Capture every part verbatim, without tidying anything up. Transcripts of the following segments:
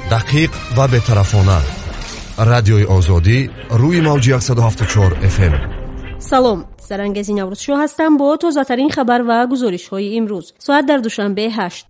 دقیق و بی‌طرفانه. رادیوی آزادی روی موج صد و هفتاد و چهار اف ام. سلام، سرانگزی نوروز شو هستم با تازه‌ترین خبر و گزارش‌های امروز. ساعت در دوشنبه هشت.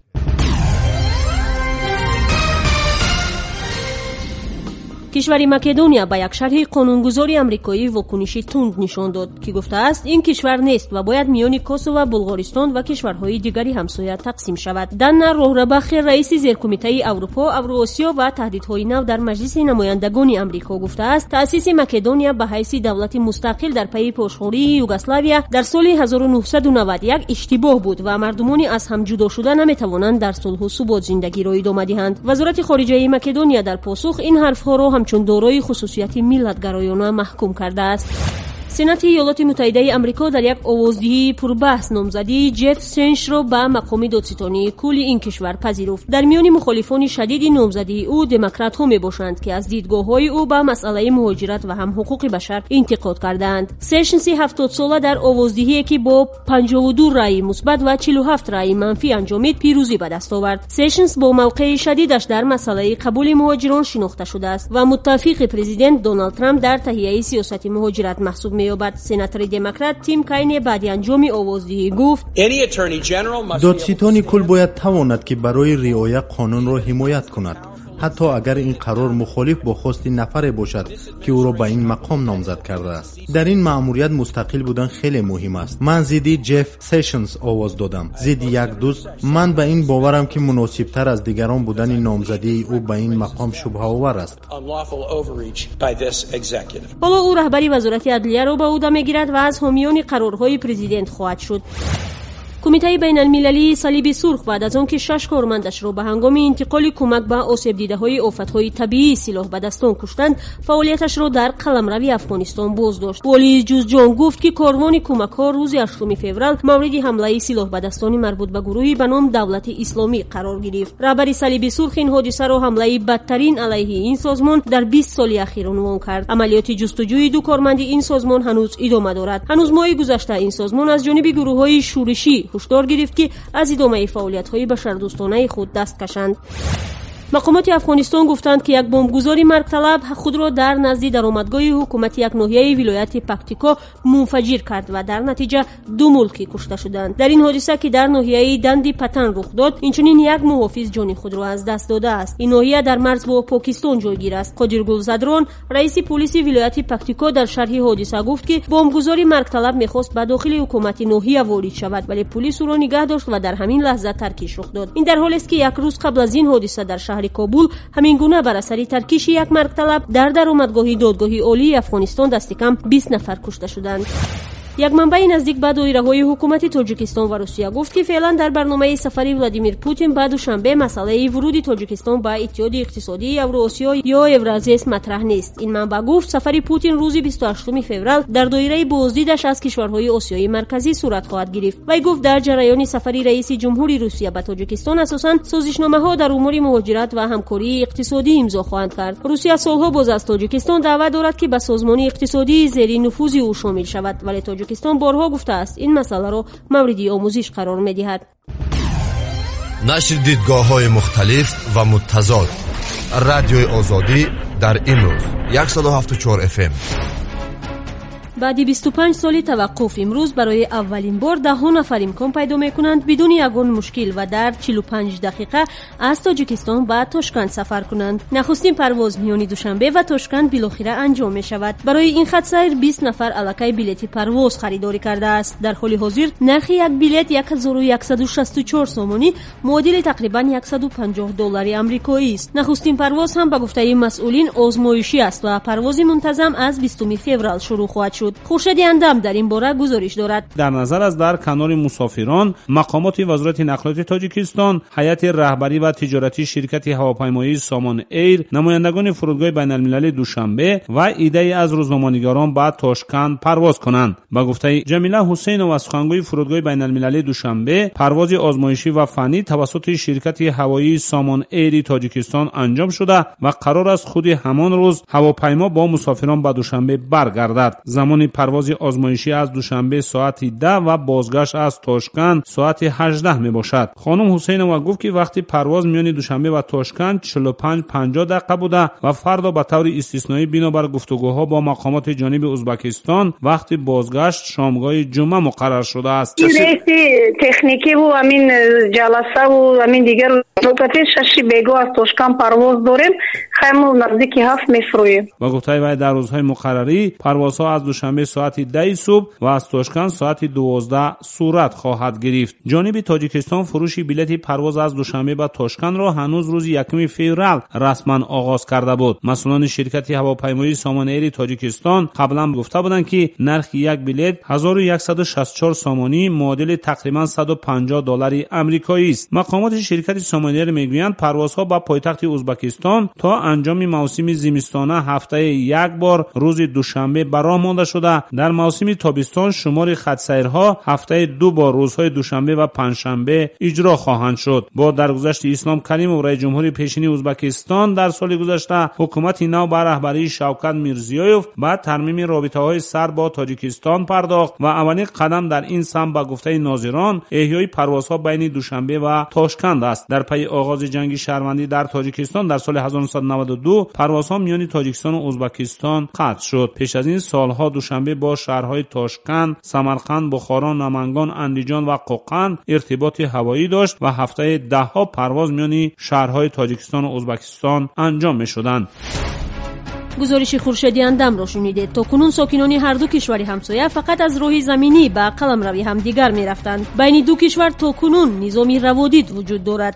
کشور مکدونیا با یک شرح قانونگذاری آمریکایی واکنشی تند نشان داد که گفته است این کشور نیست و باید میان کوسوو و بلغارستان و کشورهای دیگری همسایه تقسیم شود. دانا روهربخ رئیس زیرکمیته اروپا، اوراسیا و تهدیدهای نو در مجلس نمایندگان آمریکا گفته است تأسیس مکدونیا به حیث دولت مستقل در پی پرشوری یوگسلاویا در سال هزار و نهصد و نود و یک اشتباه بود و مردمانی از هم جدا شده نمیتوانند در صلح و ثبات زندگی را ادامه دهند. وزارت خارجه مکدونیا در پاسخ این حرفها را همچون دارای خصوصیت ملت‌گرایانه محکوم کرده است. سنات ایالات متحده آمریکا در یک آوازدهی پربحث نامزدی جف سنش را به مقام دادستانی کل این کشور پذیرفت. در میان مخالفان شدید نامزدی او دموکرات‌ها میباشند که از دیدگاه‌های او به مسئله مهاجرت و هم حقوق بشر انتقاد کردند. سشنز هفتاد ساله در آوازدهی که با پنجاه و دو رأی مثبت و چهل و هفت رأی منفی انجامید پیروزی به دست آورد. سشنز با موقع شدیدش در مسئله قبول مهاجران شناخته شده است و متفق پرزیدنت دونالد ترامپ در تهیه سیاست مهاجرت محسوب می‌یابد. سناتور دموکرات تیم کاین بعد انجام آوازدهی گفت دادستانی کل باید تواند که برای رعایت قانون را حمایت کند، حتی اگر این قرار مخالف با خواست نفر باشد که او را به این مقام نامزد کرده است. در این مأموریت مستقل بودن خیلی مهم است. من ضد جف سشنز آواز دادم، ضد یک دوست. من به این باورم که مناسب تر از دیگران بودن نامزدی او به این مقام شبهه آور است. حالا او رهبری وزارت عدلیه را به عهده میگیرد و از حامیان قرارهای پرزیدنت خواهد شد. کمیته بین المللی صلیب سرخ بعد از آنکه شش کارمندش را به هنگام انتقال کمک به آسیب دیده‌های آفت‌های طبیعی سلاح به دستان کشتند، فعالیتش را در قلمرو افغانستان باز داشت. والی جوزجان گفت که کاروان کمک‌ها روز هشتم فوریه مورد حمله سلاح به دستان مربوط به گروهی به نام دولت اسلامی قرار گرفت. رهبر صلیب سرخ این حادثه را حمله بدترین علیه این سازمان در بیست سال اخیر عنوان کرد. عملیات جستجوی دو کارمند این سازمان هنوز ادامه دارد. هنوز ماه گذشته این سازمان از جانب گروه‌های شورشی هشدار گرفت که از ادامه فعالیت‌های بشردوستانه خود دست کشند. مقامات افغانستان گفتند که یک بمبگذاری مرگطلب خود را در نزد درآمدگاه حکومت یک ناحیه ولایت پکتیکا منفجر کرد و در نتیجه دو ملکی کشته شدند. در این حادثه که در ناحیه دندی پتن رخ داد، اینچنین یک محافظ جان خود را از دست داده است. این ناحیه در مرز با پاکستان جایگیر است. قادر گلزدران رئیس پلیس ولایت پکتیکا در شرح حادثه گفت که بمبگذاری مرگطلب می‌خواست به داخل حکومت ناحیه وارد شود، ولی پلیس او را نگه داشت و در همین لحظه ترکش رخ داد. این در حالی است که یک روز قبل از این حادثه در شهر کابل همین گونه بر اثر ترکیش یک مرگطلب در درآمدگاه دادگاه عالی افغانستان دست کم بیست نفر کشته شدند. یک منبع نزدیک به دایره‌های حکومت تاجیکستان و روسیه گفت که فعلا در برنامه سفر ولادیمیر پوتین بعد دوشنبه مسئله ورود تاجیکستان به اتحاد اقتصادی اوراسیا یا اورازیس مطرح نیست. این منبع گفت سفر پوتین روز بیست و هشتم فوریه در دایره بازدیدش از کشورهای آسیای مرکزی صورت خواهد گرفت. وی گفت در جریان سفر رئیس جمهوری روسیه به تاجیکستان اساساً سازشنامه‌ها در امور مهاجرت و همکاری اقتصادی امضا خواهند کرد. روسیه سالها باز از تاجیکستان دعوت دارد که به سازمان اقتصادی زیر نفوذ او شامل شود، ولی تاجیکستان بارها گفته است این مسئله را مورد آموزش قرار می‌دهد. نشر دیدگاه‌های مختلف و متضاد. رادیوی آزادی در امروز صد و هفتاد و چهار اف ام. بعد بیست و پنج سال توقف امروز برای اولین بار ده نفر امکان پیدا میکنند بدون یگان مشکل و در چهل و پنج دقیقه از تاجیکستان به تاشکند سفر کنند. نخستین پرواز میان دوشنبه و تاشکند بالاخره انجام می شود. برای این خط سیر بیست نفر الکی بلیط پرواز خریداری کرده است. در حال حاضر نرخ یک بلیط یک هزار و صد و شصت و چهار سومانی معادل تقریبا صد و پنجاه دلار آمریکایی است. نخستین پرواز هم به گفته مسئولین آزمایشی است و پرواز منتظم از بیستم فوریه شروع خواهد شد. خورشید اندم در این باره گزارش دارد. در نظر از در کنار مسافران، مقامات وزارت نقلات تاجیکستان، هیئت رهبری و تجارتی شرکت هواپیمایی سامان ایر، نمایندگان فرودگاه بین المللی دوشنبه و ایده از روزنامه‌نگاران به تاشکند پرواز کنند. با گفته جمیله حسینова سخنگوی فرودگاه بین المللی دوشنبه، پرواز آزمایشی و فنی توسط شرکت هوایی سامان ایر تاجیکستان انجام شده و قرار است خود همان روز هواپیما با مسافران به دوشنبه برگردد. زمان زمان پرواز آزمایشی از دوشنبه ساعت ده و بازگشت از تاشکند ساعت هجده می باشد. خانم حسینова گفت که وقتی پرواز میان دوشنبه و تاشکند چهل و پنج پنجاه دقیقه بوده و فردا به طور استثنایی بنابر گفتگوها با مقامات جانب ازبکستان وقتی بازگشت شامگاه جمعه مقرر شده است. تکنیکی و همین جلسه و همین دیگر نکته شش بیگو از تاشکند پرواز داریم، خیلی نزدیک هفت میفرویم. و گفته وی در روزهای مقرری پروازها از دوشنبه ساعت ده صبح و از تاشکند ساعت دوازده صورت خواهد گرفت. جانب تاجیکستان فروش بلیط پرواز از دوشنبه به تاشکند را هنوز روز یکم فوریه رسما آغاز کرده بود. مسئولان شرکت هواپیمایی سامان ایر تاجیکستان قبلا گفته بودند که نرخ یک بلیط هزار و صد و شصت و چهار سامانی معادل تقریبا صد و پنجاه دلار آمریکایی است. مقامات شرکت سامان ایر میگویند پروازها به پایتخت ازبکستان تا انجام موسم زمستانه هفته یک بار روز دوشنبه براه مانده شده. در موسم تابستان شمار خط‌سیرها هفته دو بار روزهای دوشنبه و پنجشنبه اجرا خواهند شد. با درگذشت اسلام کریمov رئیس جمهوری پیشین ازبکستان در سال گذشته حکومت نو با رهبری شوکت میرزیویف با ترمیم رابطه‌های سر با تاجیکستان پرداخت و اولین قدم در این سمت به گفته ناظران احیای پروازها بین دوشنبه و تاشکند است. در پی آغاز جنگ شهروندی در تاجیکستان در سال هزار و نهصد و نود و دو پروازها میان تاجیکستان و ازبکستان قطع شد. پیش از این سالها دوشنبه با شهرهای تاشکند، سمرقند، بخارا، نمنگان، اندیجان و قوقند ارتباط هوایی داشت و هفته ده ها پرواز میان شهرهای تاجیکستان و ازبکستان انجام می‌شدند. گزارش خورشیدی اندم را شنیدید. تا کنون ساکنان هر دو کشور همسایه فقط از راه زمینی به قلمروی همدیگر می‌رفتند. بین دو کشور تا کنون نظامی روادید وجود دارد.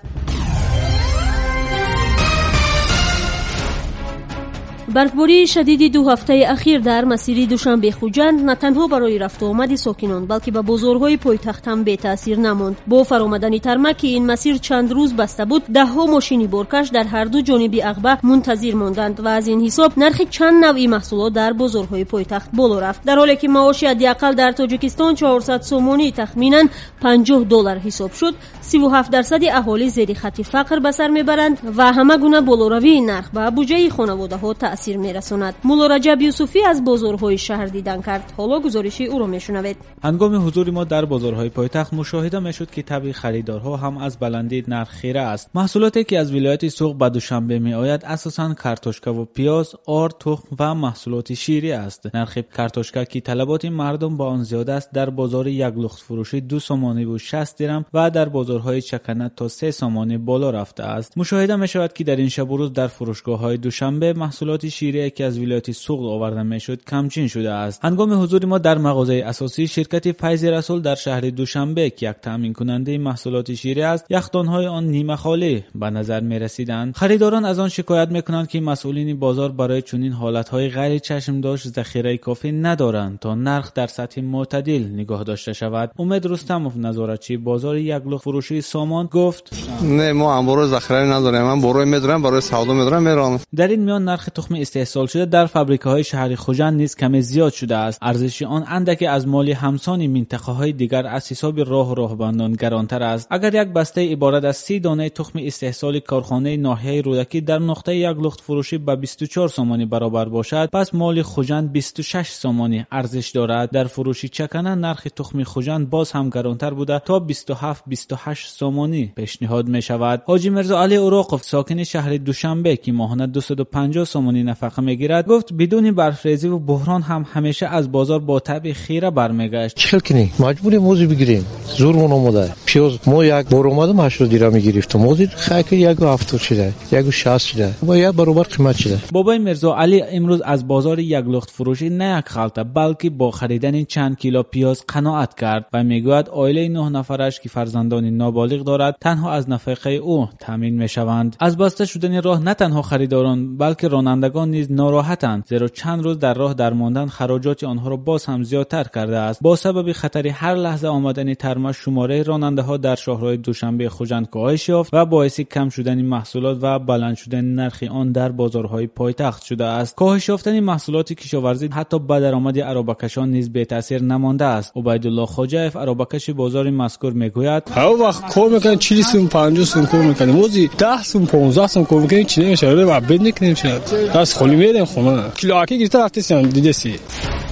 برفباری شدید دو هفته اخیر در مسیر دوشنبه خوجند نه تنها برای رفت و آمد ساکنان بلکه به بازارهای پایتخت هم بی تاثیر نماند. با فرآمدن ترمه که این مسیر چند روز بسته بود، ده ها ماشین بارکش در هر دو جانب عقبه منتظر ماندند و از این حساب نرخ چند نوعی محصولات در بازارهای پایتخت بالا رفت. در حالی که معاش حداقل در تاجیکستان چهارصد سومانی تخمینا پنجاه دلار حساب شد، سی و هفت درصد اهالی زیر خط فقر به سر میبرند و همه گونه بالاروی نرخ به بودجه خانواده‌ها تأثیر میرساند. مولا رجب یوسفی از بازارهای شهر دیدن کرد. حالا گزارشی او را میشنوید. هنگام حضور ما در بازارهای پایتخت مشاهده میشد که طبع خریدارها هم از بلندی نرخ خیره است. محصولاتی که از ولایت سوق به دوشنبه میآید اساساً کارتوشکا و پیاز، آرد، تخم و محصولات شیری است. نرخ کارتوشکا که طلبات مردم با آن زیاد است در بازار یک لخت فروشی دو سامانی و شصت درم و در بازارهای چکنه تا سه سامانی بالا رفته است. مشاهده میشود که در این شب و روز در فروشگاه‌های دوشنبه محصولات شیری که از ولایت سوق آورده میشد کمچین شده است. هنگام حضور ما در مغازه اساسی شرکت فیض رسول در شهر دوشنبه که یک تامین کننده محصولات شیری است، یخدان‌های آن نیمه خالی به نظر می‌رسیدند. خریداران از آن شکایت می‌کنند که مسئولین بازار برای چنین حالت‌های غیر چشم‌داشت ذخیره کافی ندارند تا نرخ در سطح معتدل نگاه داشته شود. امید رستمov نظارتچی بازار یک لخت فروشی سامان گفت: نه ما امروز ذخیره نداریم، من برای می‌دارم برای سودا می‌دارم میرم. در این میان نرخ تخم استحصال شده در فابریکه‌های شهر خوجند نیز کمی زیاد شده است. ارزش آن اندک از مال همسان منطقه‌های دیگر از حساب راه راهبندان گرانتر است. اگر یک بسته عبارت از سی دانه تخم استحصال کارخانه ناحیه رودکی در نقطه یک لخت فروشی به بیست و چهار سامانی برابر باشد، پس مال خوجند بیست و شش سامانی ارزش دارد. در فروشی چکنه نرخ تخم خوجند باز هم گرانتر بوده تا بیست و هفت بیست و هشت سامانی پیشنهاد می شود. حاجی مرزا علی اوراقوف ساکن شهر دوشنبه که ماهانه دویست و پنجاه سامانی نفقه میگیرد گفت بدون برفریزی و بحران هم همیشه از بازار با طبع خیره برمیگشت. چل کنی مجبوری موزی بگیریم، زورمون اومده. پیاز ما یک بار اومدم هشتاد درهم میگرفتم، موزی خیلی یک و هفتاد شده، یک و شصت شده، با یک برابر قیمت شده. بابای مرزا علی امروز از بازار یک لخت فروشی نه یک خلطه بلکه با خریدن چند کیلو پیاز قناعت کرد و میگوید عائله نه نفرش که فرزندان نابالغ دارد تنها از نفقه او تامین میشوند. از بسته شدن راه نه تنها خریداران بلکه رانندگان نیز ناراحتند، زیرا چند روز در راه در ماندن خراجات آنها را باز هم زیادتر کرده است. با سبب خطر هر لحظه آمدن ترمه شماره راننده ها در شهرهای دوشنبه خوجند کاهش یافت و باعث کم شدن محصولات و بلند شدن نرخ آن در بازارهای پایتخت شده است. کاهش یافتن محصولات کشاورزی حتی به درآمد عربکشان نیز بی تاثیر نمانده است. عبیدالله خواجه‌اف عربکش بازار مذکور میگوید: هر وقت کار میکنن چهل سوم پنجاه سوم کار میکنن، موزی ده سوم پانزده سوم کار میکنن، چی نمیشه و بد نکنیم شد دست خالی میریم خونه کیلو اکی گرفته رفتیم دیده سی.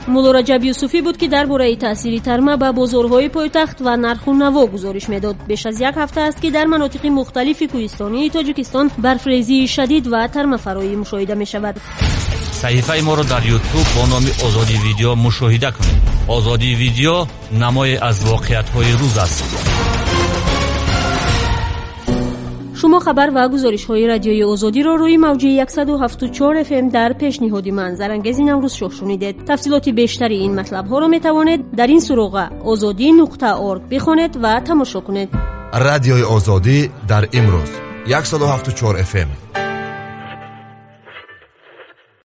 мулло раҷаб юсуфӣ буд ки дар бораи таъсири тарма ба бозорҳои пойтахт ва нарху наво гузориш медод. беш аз як ҳафта аст ки дар манотиқи мухталифи кӯҳистонии тоҷикистон барфрезии шадид ва тармафароӣ мушоҳида мешавад. саҳифаи моро дар ютуб бо номи озоди видео мушоҳида кунед. озоди видео намое аз воқеиятҳои рӯз аст. шумо хабар ва гузоришҳои радиои озодиро рӯи мавҷи яксад و هفتاد و چهار اف ام дар пешниҳоди ман Зарангези Наврӯзшоҳ шунидед. тафсилоти бештари ин матлабҳоро метавонед дар ин суроға озоди нуқта орг бихонед ва тамошо кунед. радиои озодӣ дар имрӯз яксад و هفتاد و چهار اف ام